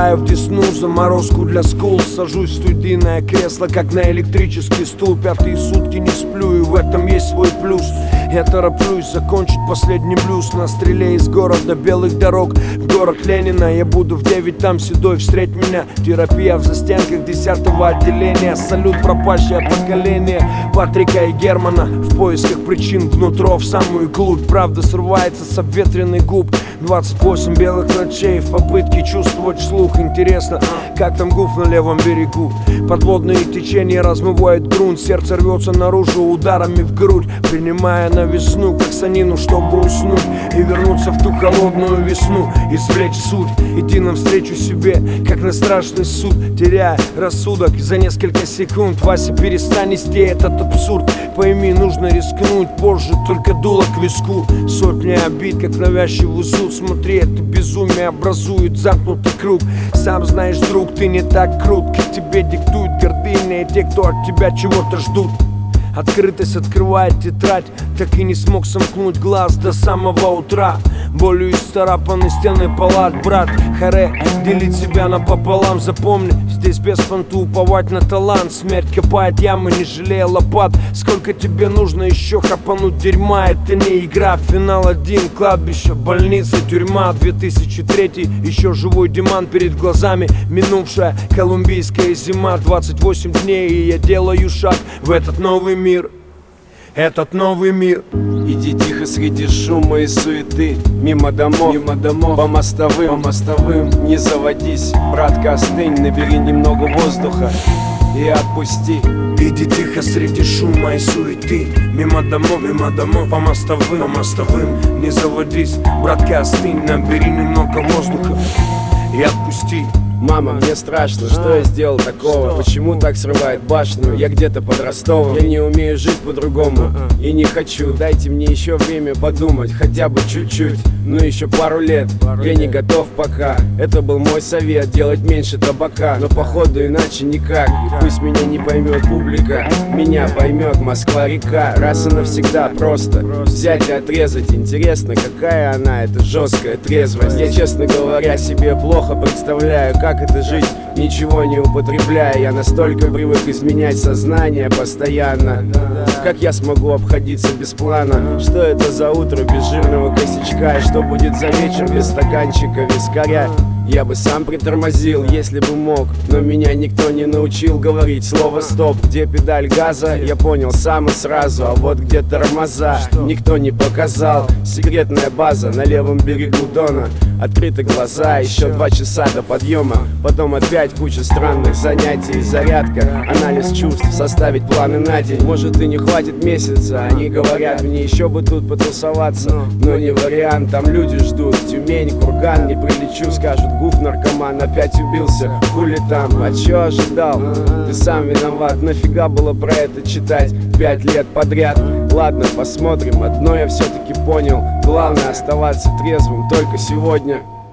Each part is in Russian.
Вступаю в десну, заморозку для скул. Сажусь в студийное кресло, как на электрический стул. Пятые сутки не сплю, и в этом есть свой плюс. Я тороплюсь закончить последний блюз. На стреле из города белых дорог в город Ленина. Я буду в 9 там, седой, встреть меня. Терапия в застенках 10-го отделения. Салют, пропащее поколение Патрика и Германа. В поисках причин внутрь, в самую глубь. Правда срывается с обветренных губ. 28 белых ночей в попытке чувствовать вслух. Интересно, как там гуф на левом берегу. Подводные течения размывают грунт. Сердце рвется наружу ударами в грудь, принимая на весну как санину, чтобы уснуть и вернуться в ту холодную весну. Извлечь суть, идти навстречу себе, как на страшный суд, теряя рассудок за несколько секунд. Вася, перестань нести этот абсурд. Пойми, нужно рискнуть позже, только дуло к виску. Сотни обид, как навязчивый зуд. Смотри, это безумие образует замкнутый круг. Сам знаешь, друг, ты не так крут, как тебе диктуют гордыня и те, кто от тебя чего-то ждут. Открытость открывает тетрадь, так и не смог сомкнуть глаз до самого утра. Болью исцарапаны стены палат, брат. Харе, делить себя напополам, запомни, здесь без фанту уповать на талант. Смерть копает ямы, не жалея лопат. Сколько тебе нужно еще хапануть дерьма? Это не игра, финал один, кладбище, больница, тюрьма. 2003, еще живой Диман перед глазами. Минувшая колумбийская зима. 28 дней, и я делаю шаг в этот новый мир. Этот новый мир. Иди тихо среди шума и суеты, мимо домов, по мостовым, Не заводись, братка, остынь, набери немного воздуха и отпусти. Иди тихо среди шума и суеты, мимо домов, по мостовым, Не заводись, братка, остынь, набери немного воздуха и отпусти. Мама, мне страшно, что я сделал такого? Почему так срывает башню? Я где-то под Ростовом. Я не умею жить по-другому и не хочу. Дайте мне еще время подумать, хотя бы чуть-чуть. Ну еще пару лет, я не готов пока. Это был мой совет, делать меньше табака. Но походу иначе никак. И пусть меня не поймет публика, меня поймет Москва-река. Раз и навсегда просто взять и отрезать. Интересно, какая она, эта жесткая трезвость. Я, честно говоря, себе плохо представляю, как это жить, ничего не употребляя. Я настолько привык изменять сознание постоянно. Как я смогу обходиться без плана? Что это за утро без жирного косячка? И что будет за вечер без стаканчика вискаря? Я бы сам притормозил, если бы мог, но меня никто не научил говорить слово стоп. Где педаль газа, я понял сам и сразу. А вот где тормоза, никто не показал. Секретная база на левом берегу Дона. Открыты глаза, еще 2 часа до подъема. Потом опять куча странных занятий. Зарядка, анализ чувств, составить планы на день. Может и не хватит месяца, они говорят мне еще бы тут потусоваться. Но не вариант, там люди ждут. Тюмень, курган, не прилечу, скажут: гуф наркоман опять убился, хули там, а чё ожидал? Ты сам виноват, нафига было про это читать 5 лет подряд? Ладно, посмотрим, одно я все-таки понял: главное оставаться трезвым только сегодня.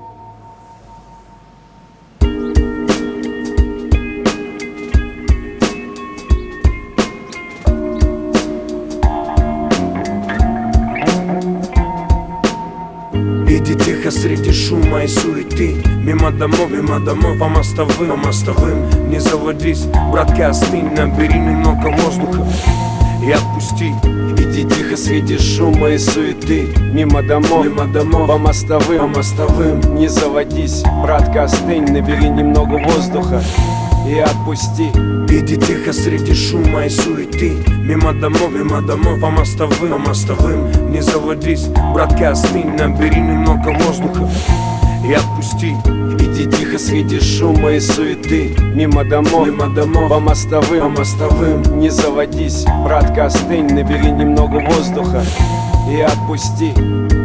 Иди тихо среди шума и суеты, мимо домов, по мостовым, Не заводись, братка, остынь, набери немного воздуха и отпусти. Иди тихо среди шума и суеты, мимо домов, по мостовым, Не заводись, братка, остынь, набери немного воздуха и отпусти. Иди тихо среди шума и суеты, мимо домов, по мостовым, Не заводись, братка, остынь, набери немного воздуха и отпусти. Иди тихо среди шума и суеты, мимо домов, по мостовым, Не заводись, братка, остынь, набери немного воздуха и отпусти.